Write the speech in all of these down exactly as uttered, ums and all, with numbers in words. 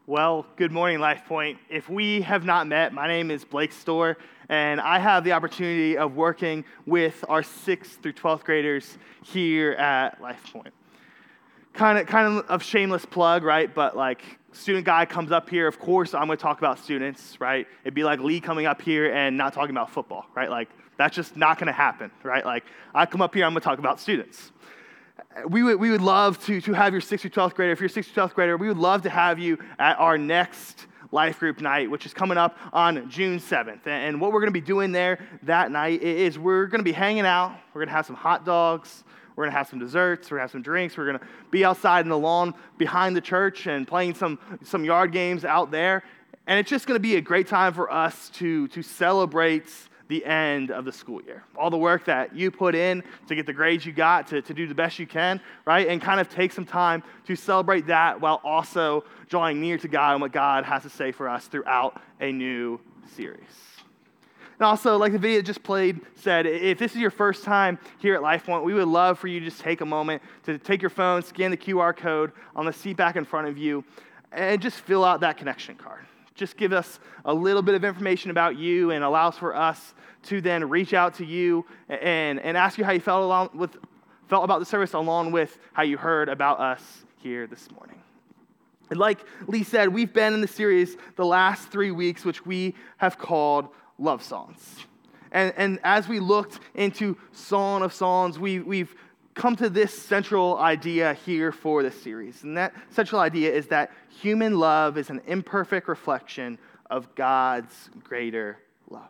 Well, good morning, Life Point. If we have not met, my name is Blake Storr, and I have the opportunity of working with our sixth through twelfth graders here at Life Point. Kind of, kind of a shameless plug, right? But like, student guy comes up here, of course, I'm going to talk about students, right? It'd be like Lee coming up here and not talking about football, right? Like, that's just not going to happen, right? Like, I come up here, I'm going to talk about students. We would, we would love to, to have your sixth through twelfth grader. If you're a sixth through twelfth grader, we would love to have you at our next life group night, which is coming up on June seventh. And what we're going to be doing there that night is we're going to be hanging out. We're going to have some hot dogs. We're going to have some desserts. We're going to have some drinks. We're going to be outside in the lawn behind the church and playing some, some yard games out there. And it's just going to be a great time for us to, to celebrate the end of the school year. All the work that you put in to get the grades you got, to, to do the best you can, right? And kind of take some time to celebrate that while also drawing near to God and what God has to say for us throughout a new series. And also, like the video just played said, if this is your first time here at LifePoint, we would love for you to just take a moment to take your phone, scan the Q R code on the seat back in front of you, and just fill out that connection card. Just give us a little bit of information about you and allows for us to then reach out to you and, and ask you how you felt along with felt about the service along with how you heard about us here this morning. And like Lee said, we've been in the series the last three weeks, which we have called Love Songs. And, and as we looked into Song of Songs, we, we've come to this central idea here for this series. And that central idea is that human love is an imperfect reflection of God's greater love.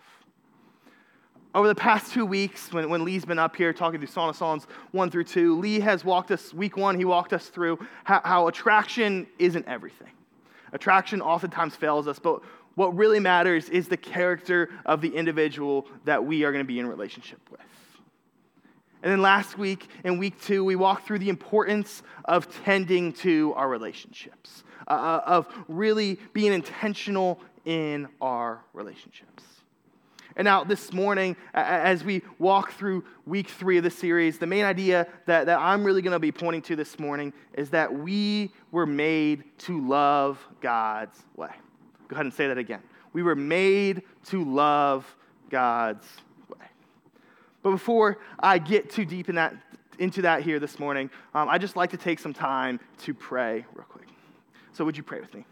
Over the past two weeks, when, when Lee's been up here talking through Song of Songs one through two, Lee has walked us, week one, he walked us through how, how attraction isn't everything. Attraction oftentimes fails us, but what really matters is the character of the individual that we are going to be in relationship with. And then last week, in week two, we walked through the importance of tending to our relationships, uh, of really being intentional in our relationships. And now this morning, as we walk through week three of the series, the main idea that, that I'm really going to be pointing to this morning is that we were made to love God's way. Go ahead and say that again. We were made to love God's way. But before I get too deep in that, into that here this morning, um, I'd just like to take some time to pray real quick. So would you pray with me?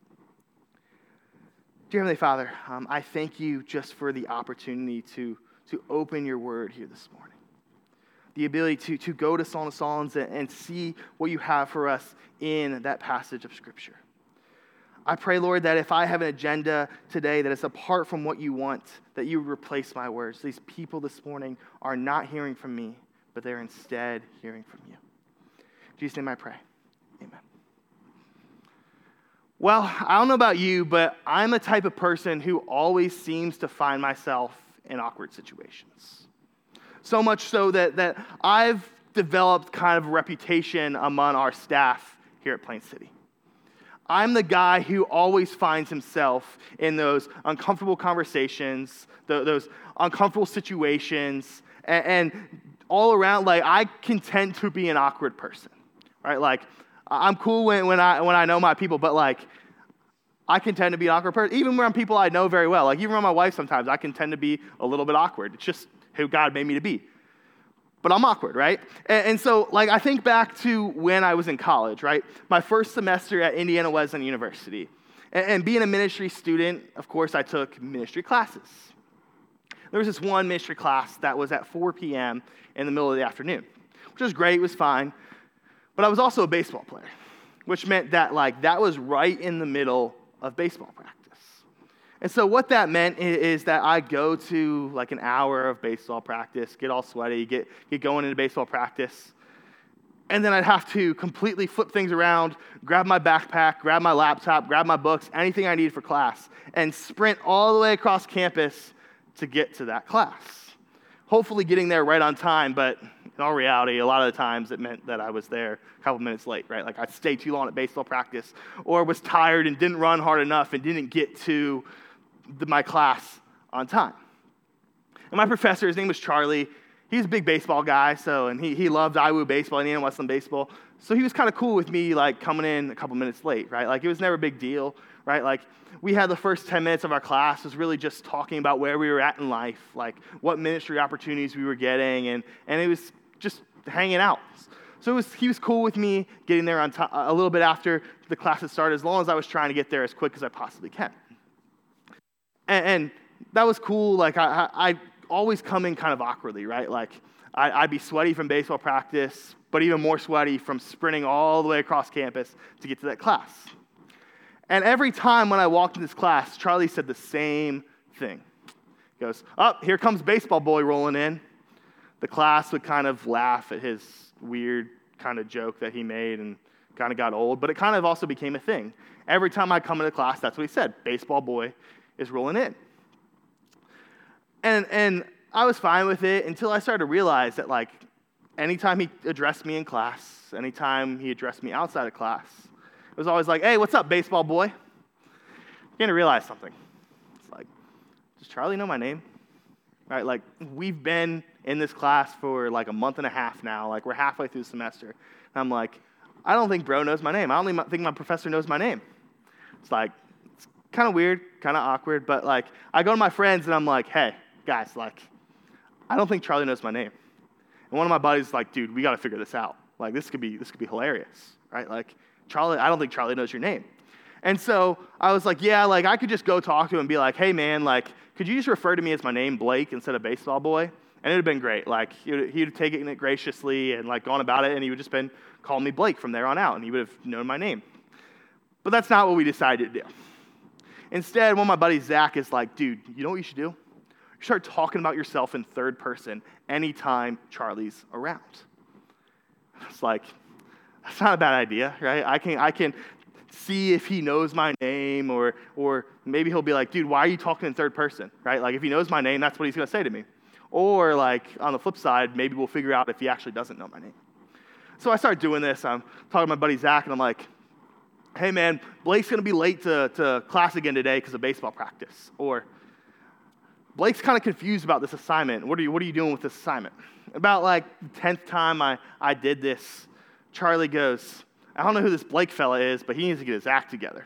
Dear Heavenly Father, um, I thank you just for the opportunity to, to open your word here this morning. The ability to, to go to Song of Songs and, and see what you have for us in that passage of Scripture. I pray, Lord, that if I have an agenda today that is apart from what you want, that you would replace my words. These people this morning are not hearing from me, but they're instead hearing from you. In Jesus' name I pray. Amen. Well, I don't know about you, but I'm a type of person who always seems to find myself in awkward situations. So much so that, that I've developed kind of a reputation among our staff here at Plain City. I'm the guy who always finds himself in those uncomfortable conversations, those uncomfortable situations, and, and all around, like, I can tend to be an awkward person, right? Like, I'm cool when, when I when I know my people, but like, I can tend to be an awkward person, even around people I know very well. Like, even around my wife sometimes, I can tend to be a little bit awkward. It's just who God made me to be. But I'm awkward, right? And, and so, like, I think back to when I was in college, right? My first semester at Indiana Wesleyan University. And, and being a ministry student, of course, I took ministry classes. There was this one ministry class that was at four p.m. in the middle of the afternoon, which was great, it was fine. But I was also a baseball player, which meant that, like, that was right in the middle of baseball practice. And so what that meant is, is that I go to, like, an hour of baseball practice, get all sweaty, get, get going into baseball practice, and then I'd have to completely flip things around, grab my backpack, grab my laptop, grab my books, anything I needed for class, and sprint all the way across campus to get to that class. Hopefully getting there right on time, but in all reality, a lot of the times it meant that I was there a couple minutes late, right? Like, I'd stay too long at baseball practice, or was tired and didn't run hard enough and didn't get to the, my class on time. And my professor, his name was Charlie. He's a big baseball guy, so, and he, he loved I W U baseball, Indiana Wesleyan baseball. So he was kind of cool with me, like, coming in a couple minutes late, right? Like, it was never a big deal, right? Like, we had the first ten minutes of our class was really just talking about where we were at in life, like, what ministry opportunities we were getting, and, and it was just hanging out. So it was, he was cool with me getting there on time, a little bit after the class had started, as long as I was trying to get there as quick as I possibly can. And, and that was cool. Like, I, I, I always come in kind of awkwardly, right? Like, I, I'd be sweaty from baseball practice, but even more sweaty from sprinting all the way across campus to get to that class. And every time when I walked in this class, Charlie said the same thing. He goes, oh, here comes baseball boy rolling in. The class would kind of laugh at his weird kind of joke that he made and kind of got old, but it kind of also became a thing. Every time I come into class, that's what he said, baseball boy is rolling in. And and I was fine with it until I started to realize that, like, anytime he addressed me in class, anytime he addressed me outside of class, it was always like, hey, what's up, baseball boy? You're going to realize something. It's like, does Charlie know my name? Right? Like, we've been in this class for like a month and a half now. Like, we're halfway through the semester. And I'm like, I don't think bro knows my name. I don't even think my professor knows my name. It's like, it's kind of weird, kind of awkward, but like, I go to my friends and I'm like, hey, guys, like, I don't think Charlie knows my name. And one of my buddies is like, dude, we got to figure this out. Like, this could be this could be hilarious, right? Like, Charlie, I don't think Charlie knows your name. And so I was like, yeah, like, I could just go talk to him and be like, hey, man, like, could you just refer to me as my name, Blake, instead of baseball boy? And it would have been great. Like, he would, he would have taken it graciously and, like, gone about it, and he would just been calling me Blake from there on out, and he would have known my name. But that's not what we decided to do. Instead, one of my buddies, Zach, is like, dude, you know what you should do? You start talking about yourself in third person anytime Charlie's around. It's like, that's not a bad idea, right? I can I can see if he knows my name, or or maybe he'll be like, dude, why are you talking in third person, right? Like, if he knows my name, that's what he's going to say to me. Or, like, on the flip side, maybe we'll figure out if he actually doesn't know my name. So I started doing this. I'm talking to my buddy Zach, and I'm like, hey, man, Blake's going to be late to, to class again today because of baseball practice. Or, Blake's kind of confused about this assignment. What are you, what are you doing with this assignment? About, like, the tenth time I, I did this, Charlie goes, I don't know who this Blake fella is, but he needs to get his act together.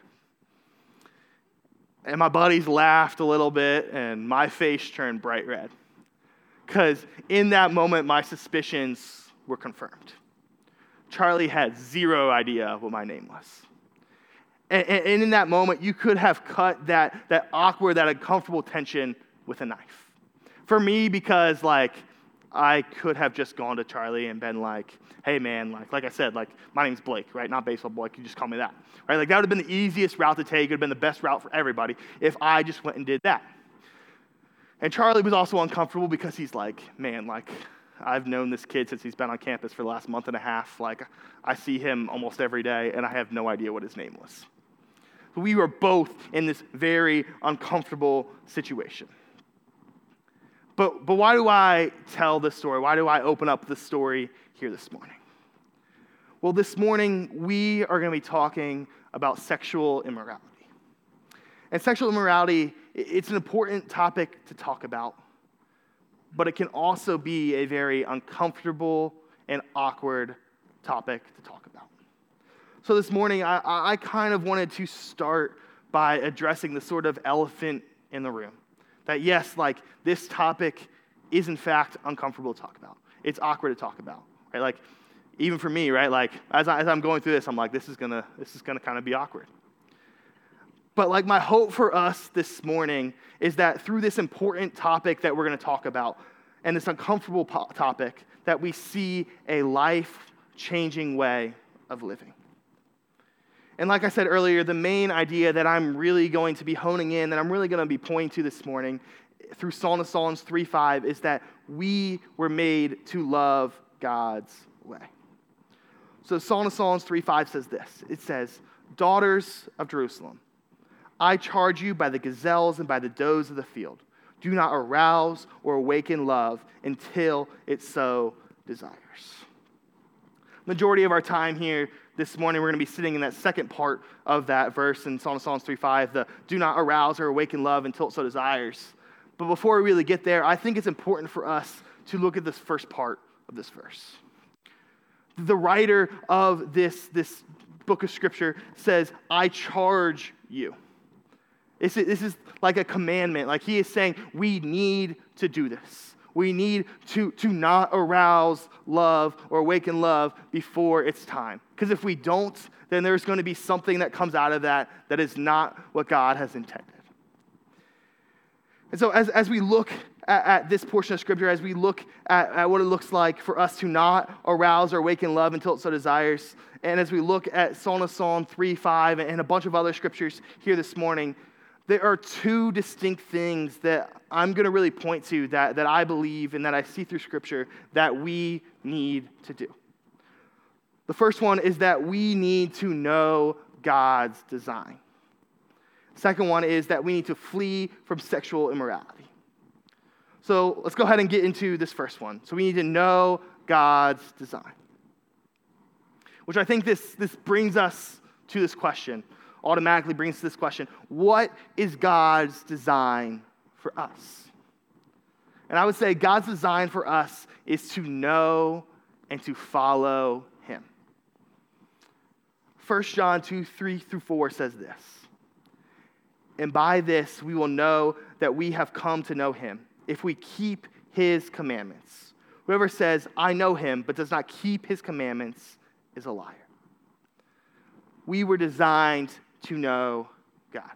And my buddies laughed a little bit, and my face turned bright red. Because in that moment, my suspicions were confirmed. Charlie had zero idea what my name was. And, and in that moment, you could have cut that, that awkward, that uncomfortable tension with a knife. For me, because, like, I could have just gone to Charlie and been like, hey, man, like like I said, like, my name's Blake, right? Not baseball boy. You just call me that, right? Like, that would have been the easiest route to take. It would have been the best route for everybody if I just went and did that. And Charlie was also uncomfortable because he's like, man, like, I've known this kid since he's been on campus for the last month and a half. Like, I see him almost every day, and I have no idea what his name was. We were both in this very uncomfortable situation. But but why do I tell this story? Why do I open up this story here this morning? Well, this morning, we are going to be talking about sexual immorality. And sexual immorality, it's an important topic to talk about, but it can also be a very uncomfortable and awkward topic to talk about. So this morning, I, I kind of wanted to start by addressing the sort of elephant in the room. That yes, like, this topic is in fact uncomfortable to talk about. It's awkward to talk about, right? Like, even for me, right? Like, as, I, as I'm going through this, I'm like, this is gonna, this is gonna kind of be awkward. But like, my hope for us this morning is that through this important topic that we're gonna talk about, and this uncomfortable po- topic, that we see a life-changing way of living. And like I said earlier, the main idea that I'm really going to be honing in, that I'm really going to be pointing to this morning through Song of Songs three five, is that we were made to love God's way. So Song of Songs three five says this. It says, daughters of Jerusalem, I charge you by the gazelles and by the does of the field. Do not arouse or awaken love until it so desires. Majority of our time here this morning, we're going to be sitting in that second part of that verse in Song of Songs three five, the do not arouse or awaken love until it so desires. But before we really get there, I think it's important for us to look at this first part of this verse. The writer of this, this book of Scripture says, I charge you. This is, this is like a commandment. Like he is saying, we need to do this. We need to, to not arouse love or awaken love before it's time. Because if we don't, then there's going to be something that comes out of that that is not what God has intended. And so as, as we look at, at this portion of Scripture, as we look at, at what it looks like for us to not arouse or awaken love until it so desires, and as we look at Song of Psalm three, five, and a bunch of other scriptures here this morning, there are two distinct things that I'm going to really point to that, that I believe and that I see through Scripture that we need to do. The first one is that we need to know God's design. Second one is that we need to flee from sexual immorality. So let's go ahead and get into this first one. So we need to know God's design. Which I think this, this brings us to this question, automatically brings us to this question. What is God's design for us? And I would say God's design for us is to know and to follow him. First John two, three through four says this. And by this we will know that we have come to know him, if we keep his commandments. Whoever says, I know him, but does not keep his commandments is a liar. We were designed to know God,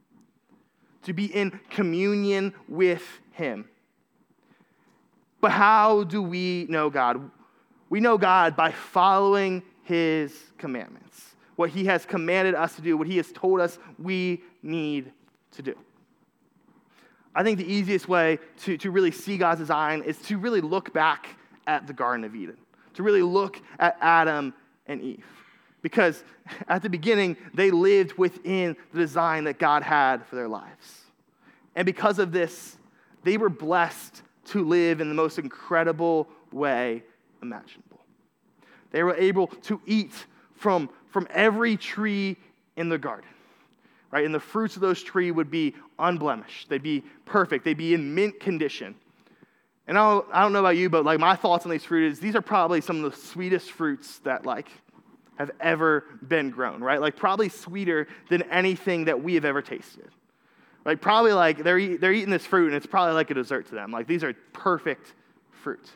to be in communion with him. But how do we know God? We know God by following his commandments. What he has commanded us to do, what he has told us we need to do. I think the easiest way to, to really see God's design is to really look back at the Garden of Eden, to really look at Adam and Eve. Because at the beginning, they lived within the design that God had for their lives. And because of this, they were blessed to live in the most incredible way imaginable. They were able to eat from, from every tree in the garden, right? And the fruits of those trees would be unblemished. They'd be perfect. They'd be in mint condition. And I don't, I don't know about you, but like my thoughts on these fruits is these are probably some of the sweetest fruits that like have ever been grown, right? Like probably sweeter than anything that we have ever tasted. Like probably like they're eat, they're eating this fruit and it's probably like a dessert to them. Like these are perfect fruit.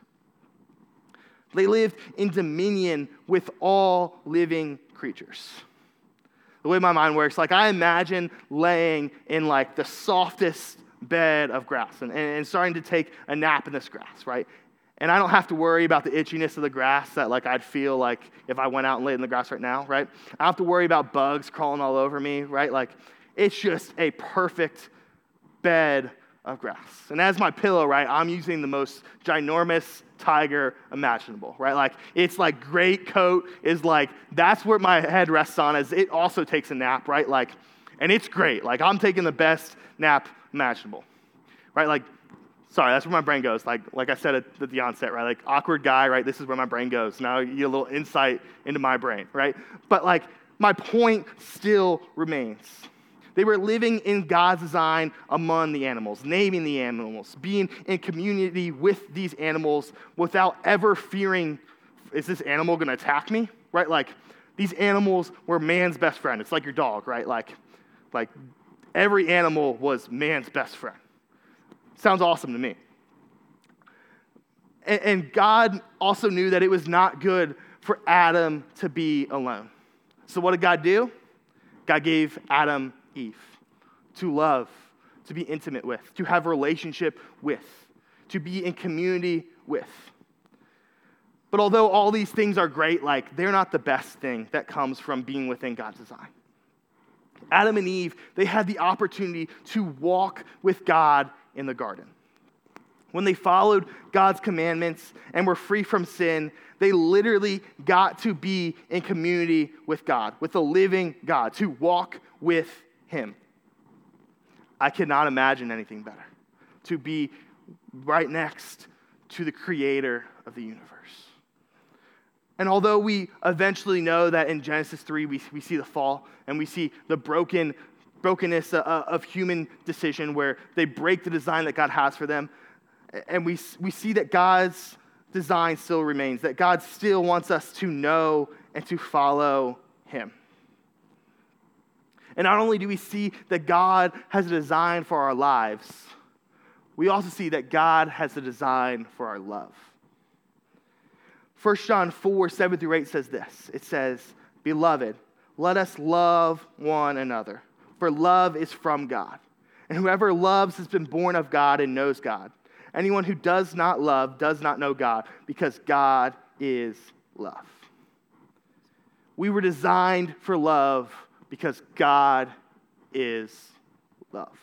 They lived in dominion with all living creatures. The way my mind works, like I imagine laying in like the softest bed of grass and, and, and starting to take a nap in this grass, right? And I don't have to worry about the itchiness of the grass that like I'd feel like if I went out and laid in the grass right now, right? I don't have to worry about bugs crawling all over me, right? Like it's just a perfect bed of grass. And as my pillow, right, I'm using the most ginormous tiger imaginable, right? Like it's like great coat is like, that's where my head rests on as it also takes a nap, right? Like, and it's great. Like I'm taking the best nap imaginable, right? Like, sorry, that's where my brain goes. Like, like I said at, at the onset, right? Like awkward guy, right? This is where my brain goes. Now you get a little insight into my brain, right? But like my point still remains. They were living in God's design among the animals, naming the animals, being in community with these animals without ever fearing, is this animal going to attack me? Right? Like, these animals were man's best friend. It's like your dog, right? Like, like every animal was man's best friend. Sounds awesome to me. And, and God also knew that it was not good for Adam to be alone. So what did God do? God gave Adam Eve to love, to be intimate with, to have a relationship with, to be in community with. But although all these things are great, like they're not the best thing that comes from being within God's design. Adam and Eve, they had the opportunity to walk with God in the garden. When they followed God's commandments and were free from sin, they literally got to be in community with God, with the living God, to walk with him. I cannot imagine anything better. To be right next to the creator of the universe. And although we eventually know that in Genesis three, we, we see the fall and we see the broken brokenness of, of human decision where they break the design that God has for them. And we, we see that God's design still remains, that God still wants us to know and to follow him. And not only do we see that God has a design for our lives, we also see that God has a design for our love. First John four, seven through eight says this. It says, "Beloved, let us love one another, for love is from God. And whoever loves has been born of God and knows God. Anyone who does not love does not know God, because God is love." We were designed for love because God is love.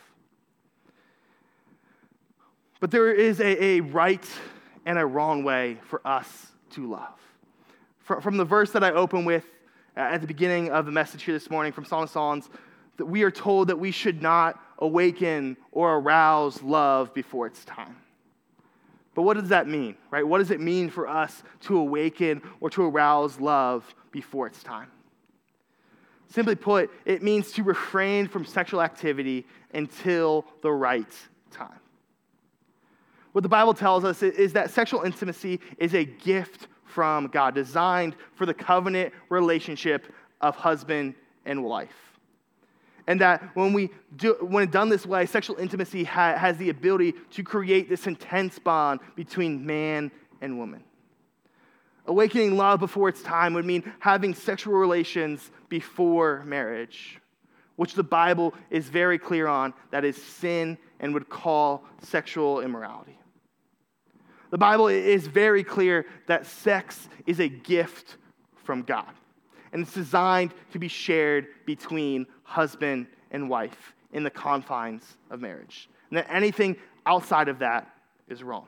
But there is a, a right and a wrong way for us to love. From the verse that I open with at the beginning of the message here this morning from Song of Songs, that we are told that we should not awaken or arouse love before it's time. But what does that mean, right? What does it mean for us to awaken or to arouse love before it's time? Simply put, it means to refrain from sexual activity until the right time. What the Bible tells us is that sexual intimacy is a gift from God, designed for the covenant relationship of husband and wife. And that when we do, when done this way, sexual intimacy ha- has the ability to create this intense bond between man and woman. Awakening love before its time would mean having sexual relations before marriage, which the Bible is very clear on that is sin and would call sexual immorality. The Bible is very clear that sex is a gift from God, and it's designed to be shared between husband and wife in the confines of marriage, and that anything outside of that is wrong.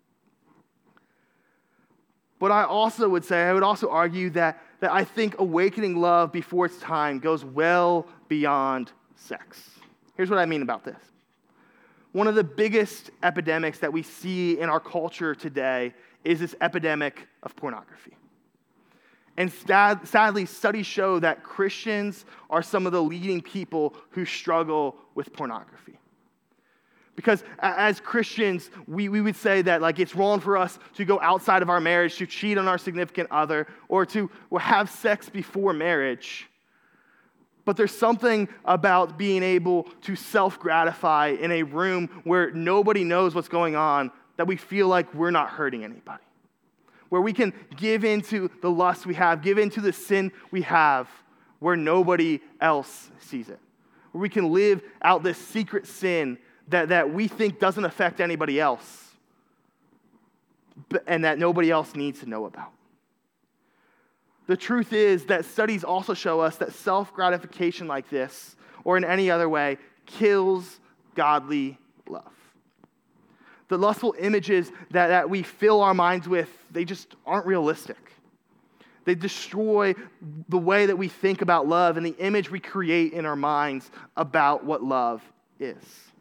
But I also would say, I would also argue that, that I think awakening love before its time goes well beyond sex. Here's what I mean about this. One of the biggest epidemics that we see in our culture today is this epidemic of pornography. And sad, sadly, studies show that Christians are some of the leading people who struggle with pornography. Because as Christians, we, we would say that like it's wrong for us to go outside of our marriage, to cheat on our significant other, or to or have sex before marriage. But there's something about being able to self-gratify in a room where nobody knows what's going on that we feel like we're not hurting anybody. Where we can give into the lust we have, give into the sin we have, where nobody else sees it. Where we can live out this secret sin that, that we think doesn't affect anybody else, but, and that nobody else needs to know about. The truth is that studies also show us that self-gratification like this, or in any other way, kills godly love. The lustful images that, that we fill our minds with, they just aren't realistic. They destroy the way that we think about love and the image we create in our minds about what love is.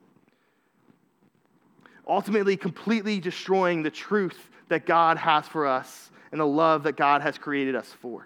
Ultimately, completely destroying the truth that God has for us and the love that God has created us for.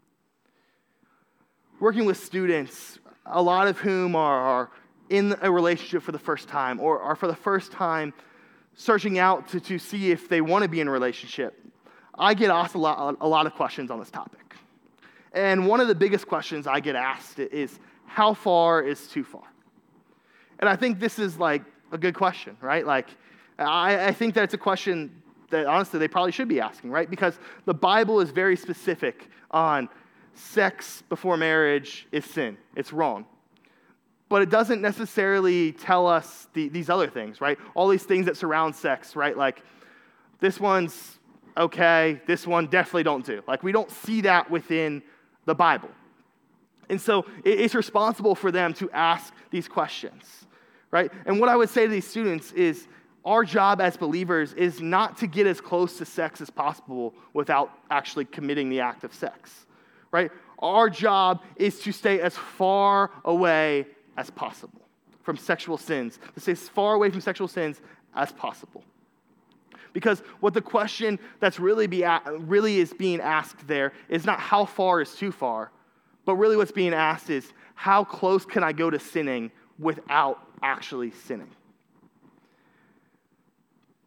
Working with students, a lot of whom are, are in a relationship for the first time or are for the first time searching out to, to see if they want to be in a relationship, I get asked a lot, a lot of questions on this topic. And one of the biggest questions I get asked is, how far is too far? And I think this is like a good question, right? Like, I, I think that it's a question that honestly they probably should be asking, right? Because the Bible is very specific on sex before marriage is sin. It's wrong. But it doesn't necessarily tell us the, these other things, right? All these things that surround sex, right? Like, this one's okay, this one definitely don't do. Like, we don't see that within the Bible. And so it's responsible for them to ask these questions, right? And what I would say to these students is, our job as believers is not to get as close to sex as possible without actually committing the act of sex, right? Our job is to stay as far away as possible from sexual sins, to stay as far away from sexual sins as possible. Because what the question that's really be really is being asked there is not how far is too far, but really what's being asked is how close can I go to sinning without actually sinning?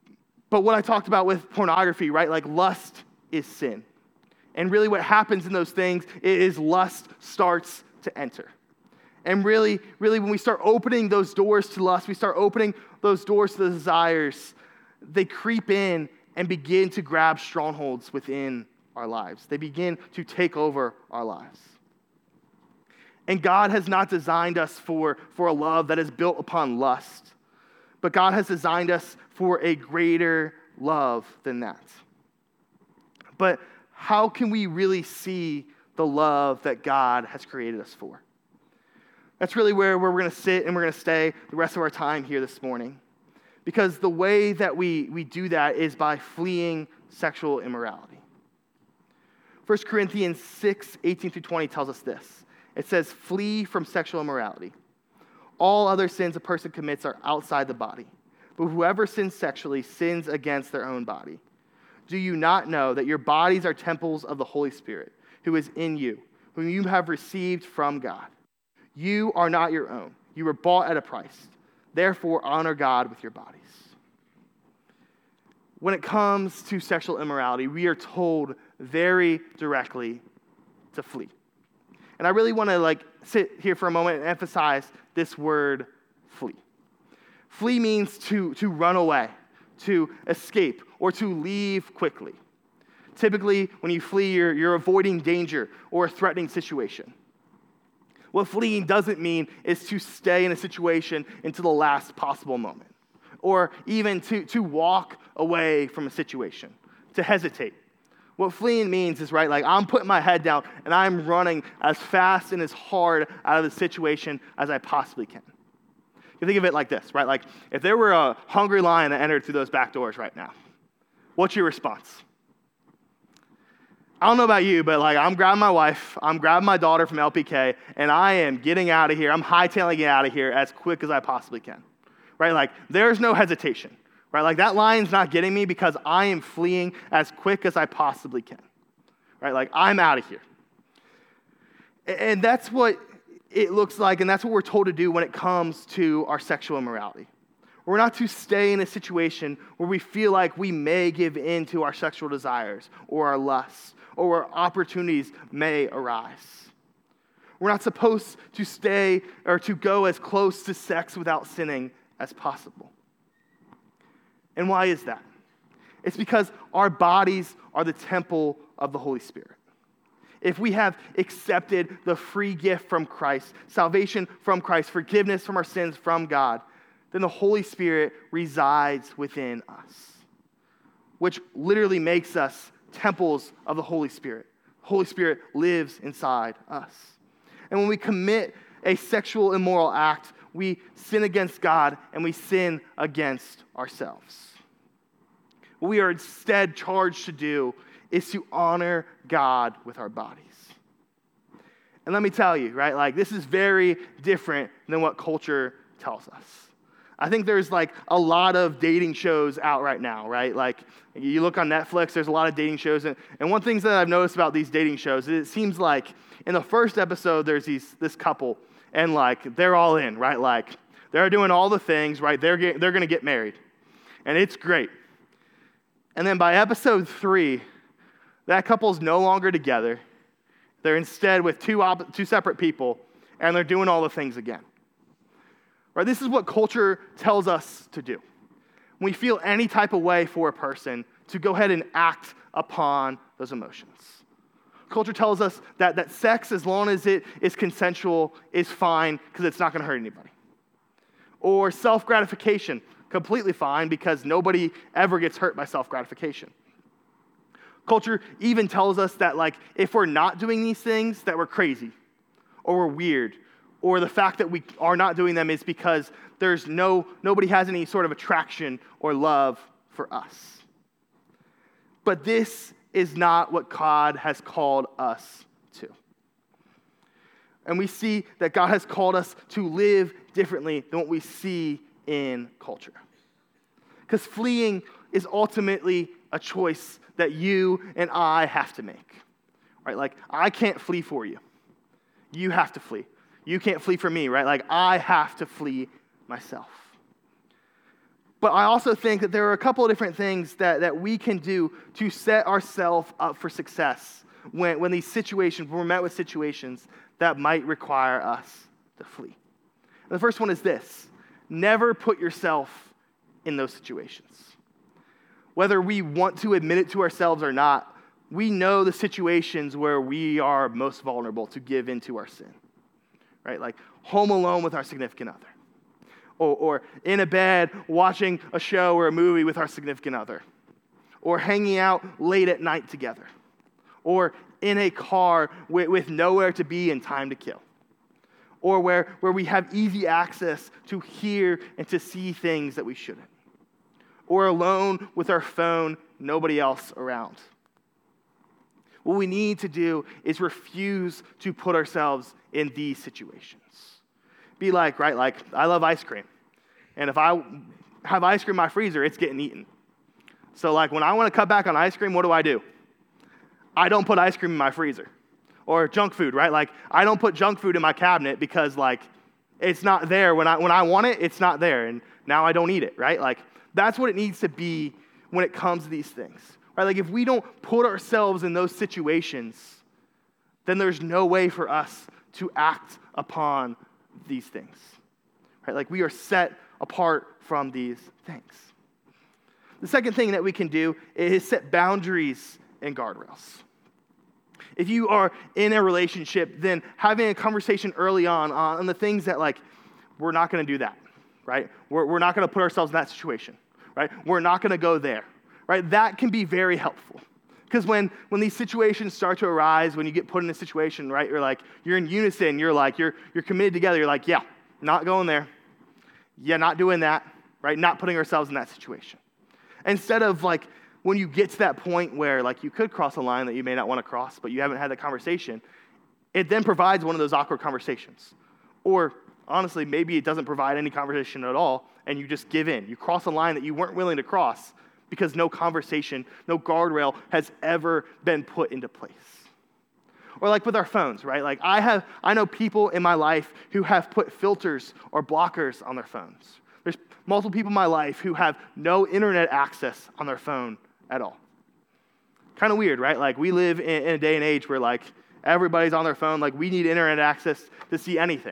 But what I talked about with pornography, right? Like lust is sin. And really what happens in those things is lust starts to enter. And really, really when we start opening those doors to lust, we start opening those doors to the desires, they creep in and begin to grab strongholds within our lives. They begin to take over our lives. And God has not designed us for, for a love that is built upon lust, but God has designed us for a greater love than that. But how can we really see the love that God has created us for? That's really where, where we're going to sit and we're going to stay the rest of our time here this morning. Because the way that we, we do that is by fleeing sexual immorality. First Corinthians six, eighteen through twenty tells us this. It says, flee from sexual immorality. All other sins a person commits are outside the body, but whoever sins sexually sins against their own body. Do you not know that your bodies are temples of the Holy Spirit, who is in you, whom you have received from God? You are not your own. You were bought at a price. Therefore, honor God with your bodies. When it comes to sexual immorality, we are told very directly to flee. And I really want to like sit here for a moment and emphasize this word, flee. Flee means to, to run away, to escape, or to leave quickly. Typically, when you flee, you're, you're avoiding danger or a threatening situation. What fleeing doesn't mean is to stay in a situation until the last possible moment, or even to, to walk away from a situation, to hesitate. What fleeing means is, right, like I'm putting my head down and I'm running as fast and as hard out of the situation as I possibly can. You think of it like this, right? Like if there were a hungry lion that entered through those back doors right now, what's your response? I don't know about you, but like I'm grabbing my wife, I'm grabbing my daughter from L P K, and I am getting out of here. I'm hightailing it out of here as quick as I possibly can, right? Like there's no hesitation, right? Like that lion's not getting me because I am fleeing as quick as I possibly can, right? Like I'm out of here. And that's what it looks like, and that's what we're told to do when it comes to our sexual immorality. We're not to stay in a situation where we feel like we may give in to our sexual desires or our lusts, or where opportunities may arise. We're not supposed to stay or to go as close to sex without sinning as possible. And why is that? It's because our bodies are the temple of the Holy Spirit. If we have accepted the free gift from Christ, salvation from Christ, forgiveness from our sins from God, then the Holy Spirit resides within us, which literally makes us temples of the Holy Spirit. The Holy Spirit lives inside us. And when we commit a sexual immoral act, we sin against God and we sin against ourselves. What we are instead charged to do is to honor God with our bodies. And let me tell you, right, like this is very different than what culture tells us. I think there's like a lot of dating shows out right now, right? Like you look on Netflix, there's a lot of dating shows. And, and one thing that I've noticed about these dating shows is it seems like in the first episode, there's these this couple and like they're all in, right? Like they're doing all the things, right? They're, get, they're going to get married. And it's great. And then by episode three, that couple's no longer together. They're instead with two, op- two separate people, and they're doing all the things again. Right? This is what culture tells us to do. When we feel any type of way for a person, to go ahead and act upon those emotions. Culture tells us that, that sex, as long as it is consensual, is fine because it's not going to hurt anybody. Or self-gratification, completely fine because nobody ever gets hurt by self-gratification. Culture even tells us that like if we're not doing these things, that we're crazy or we're weird, or the fact that we are not doing them is because there's no nobody has any sort of attraction or love for us. But this is not what God has called us to. And we see that God has called us to live differently than what we see in culture. Because fleeing is ultimately a choice that you and I have to make. Right? Like, I can't flee for you. You have to flee. You can't flee for me, right? Like, I have to flee myself. But I also think that there are a couple of different things that, that we can do to set ourselves up for success when, when these situations, when we're met with situations that might require us to flee. And the first one is this: never put yourself in those situations. Whether we want to admit it to ourselves or not, we know the situations where we are most vulnerable to give into our sin, right? Like home alone with our significant other, or, or in a bed watching a show or a movie with our significant other, or hanging out late at night together, or in a car with, with nowhere to be and time to kill, or where, where we have easy access to hear and to see things that we shouldn't, or alone with our phone, nobody else around. What we need to do is refuse to put ourselves in these situations. Be like, right, like, I love ice cream. And if I have ice cream in my freezer, it's getting eaten. So, like, when I want to cut back on ice cream, what do I do? I don't put ice cream in my freezer. Or junk food, right? Like, I don't put junk food in my cabinet because, like, it's not there. When I when I want it, it's not there. And now I don't eat it, right? Like, that's what it needs to be when it comes to these things. Right? Like, if we don't put ourselves in those situations, then there's no way for us to act upon these things. Right? Like, we are set apart from these things. The second thing that we can do is set boundaries and guardrails. If you are in a relationship, then having a conversation early on on the things that, like, we're not going to do that, right? We're, we're not going to put ourselves in that situation, right? We're not going to go there, right? That can be very helpful. Because when, when these situations start to arise, when you get put in a situation, right, you're like, you're in unison, you're like, you're, you're committed together, you're like, yeah, not going there. Yeah, not doing that, right? Not putting ourselves in that situation. Instead of, like, when you get to that point where, like, you could cross a line that you may not want to cross, but you haven't had that conversation, it then provides one of those awkward conversations. Or, honestly, maybe it doesn't provide any conversation at all, and you just give in. You cross a line that you weren't willing to cross because no conversation, no guardrail has ever been put into place. Or like with our phones, right? Like, I have, I know people in my life who have put filters or blockers on their phones. There's multiple people in my life who have no internet access on their phone at all. Kind of weird, right? Like, we live in, in a day and age where, like, everybody's on their phone. Like, we need internet access to see anything.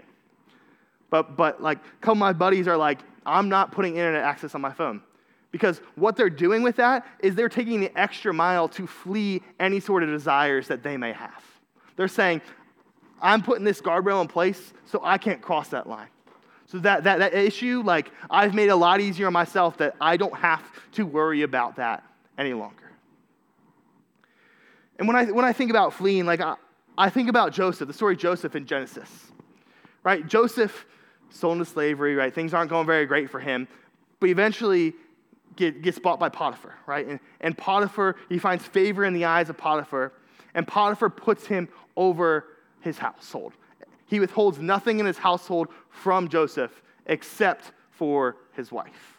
But, but like, a couple of my buddies are like, I'm not putting internet access on my phone. Because what they're doing with that is they're taking the extra mile to flee any sort of desires that they may have. They're saying, I'm putting this guardrail in place so I can't cross that line. So that, that, that issue, like, I've made it a lot easier on myself that I don't have to worry about that any longer. And when I when I think about fleeing, like, I, I think about Joseph, the story of Joseph in Genesis, right? Joseph sold into slavery, right? Things aren't going very great for him, but eventually get, gets bought by Potiphar, right? And, and Potiphar, he finds favor in the eyes of Potiphar, and Potiphar puts him over his household. He withholds nothing in his household from Joseph except for his wife.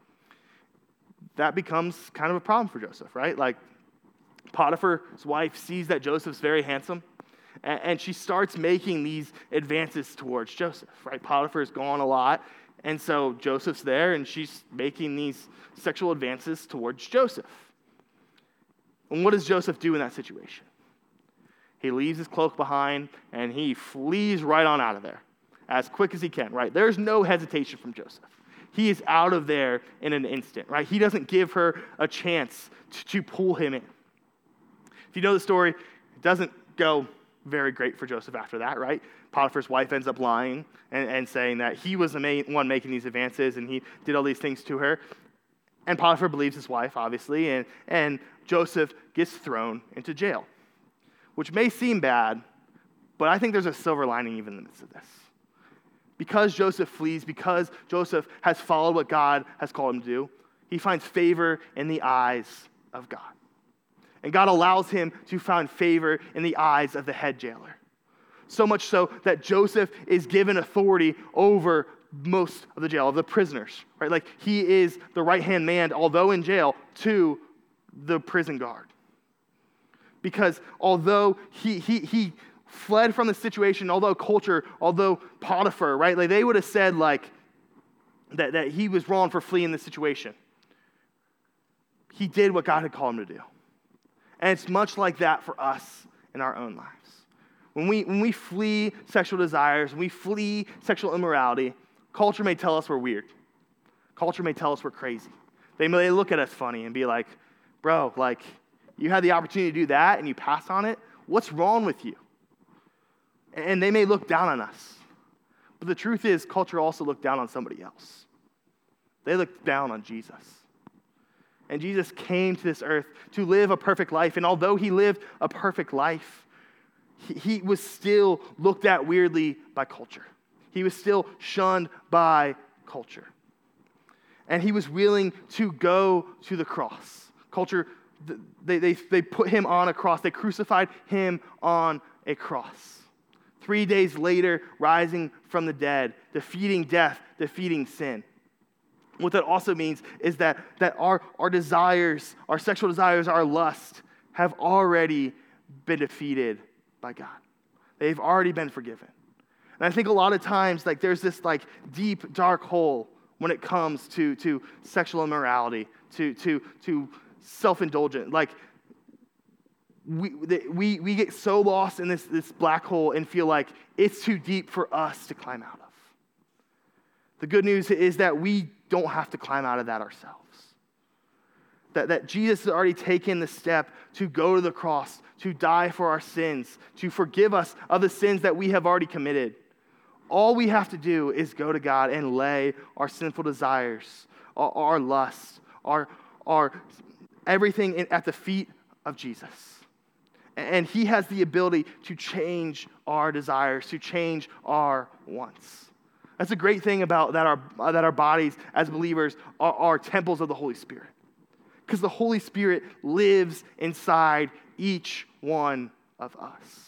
That becomes kind of a problem for Joseph, right? Like, Potiphar's wife sees that Joseph's very handsome, and, and she starts making these advances towards Joseph, right? Potiphar's gone a lot, and so Joseph's there, and she's making these sexual advances towards Joseph. And what does Joseph do in that situation? He leaves his cloak behind, and he flees right on out of there as quick as he can, right? There's no hesitation from Joseph. He is out of there in an instant, right? He doesn't give her a chance to, to pull him in. If you know the story, it doesn't go very great for Joseph after that, right? Potiphar's wife ends up lying and, and saying that he was the main one making these advances and he did all these things to her. And Potiphar believes his wife, obviously, and, and Joseph gets thrown into jail, which may seem bad, but I think there's a silver lining even in the midst of this. Because Joseph flees, because Joseph has followed what God has called him to do, he finds favor in the eyes of God. And God allows him to find favor in the eyes of the head jailer. So much so that Joseph is given authority over most of the jail, of the prisoners, right? Like, he is the right-hand man, although in jail, to the prison guard. Because although he he he fled from the situation, although culture, although Potiphar, right? Like, they would have said, like, that, that he was wrong for fleeing this situation. He did what God had called him to do. And it's much like that for us in our own lives. When we, when we flee sexual desires, when we flee sexual immorality, culture may tell us we're weird. Culture may tell us we're crazy. They may look at us funny and be like, bro, like, you had the opportunity to do that and you passed on it? What's wrong with you? And they may look down on us. But the truth is, culture also looked down on somebody else. They looked down on Jesus. And Jesus came to this earth to live a perfect life. And although he lived a perfect life, he, he was still looked at weirdly by culture. He was still shunned by culture. And he was willing to go to the cross. Culture, they, they, they put him on a cross. They crucified him on a cross. Three days later, rising from the dead, defeating death, defeating sin. What that also means is that, that our, our desires, our sexual desires, our lust, have already been defeated by God. They've already been forgiven. And I think a lot of times, like, there's this like deep, dark hole when it comes to, to sexual immorality, to, to, to self-indulgent. Like, we, we, we get so lost in this, this black hole and feel like it's too deep for us to climb out of. The good news is that we don't have to climb out of that ourselves. That, that Jesus has already taken the step to go to the cross, to die for our sins, to forgive us of the sins that we have already committed. All we have to do is go to God and lay our sinful desires, our, our lusts, our, our everything in, at the feet of Jesus. And he has the ability to change our desires, to change our wants. That's a great thing about that our, that our bodies as believers are, are temples of the Holy Spirit. Because the Holy Spirit lives inside each one of us.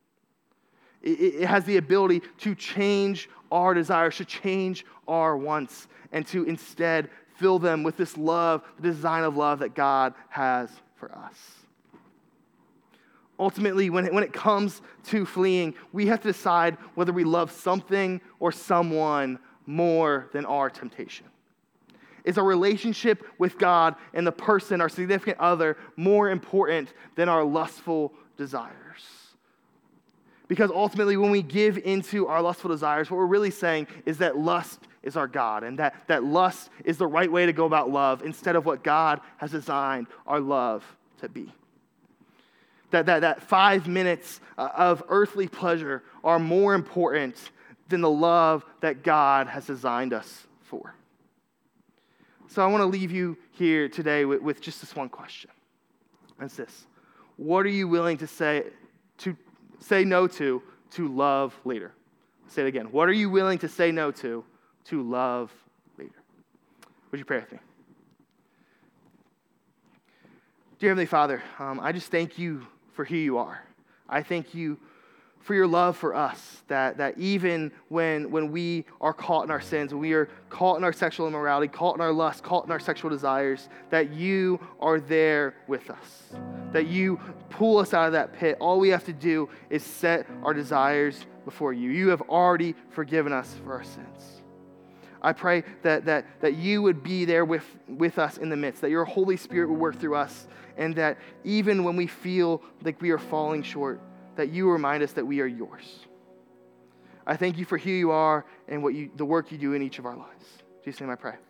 It, it has the ability to change our desires, to change our wants, and to instead fill them with this love, the design of love that God has for us. Ultimately, when it, when it comes to fleeing, we have to decide whether we love something or someone more than our temptation. Is our relationship with God and the person, our significant other, more important than our lustful desires? Because ultimately, when we give into our lustful desires, what we're really saying is that lust is our God, and that, that lust is the right way to go about love instead of what God has designed our love to be. That, that, that five minutes of earthly pleasure are more important than the love that God has designed us for. So I want to leave you here today with, with just this one question. And it's this. What are you willing to say to say no to to love later? I'll say it again. What are you willing to say no to to love later? Would you pray with me? Dear Heavenly Father, um, I just thank you for who you are. I thank you for your love for us, that, that even when, when we are caught in our sins, when we are caught in our sexual immorality, caught in our lust, caught in our sexual desires, that you are there with us, that you pull us out of that pit. All we have to do is set our desires before you. You have already forgiven us for our sins. I pray that, that, that you would be there with, with us in the midst, that your Holy Spirit would work through us, and that even when we feel like we are falling short, that you remind us that we are yours. I thank you for who you are and what you, the work you do in each of our lives. In Jesus' name I pray.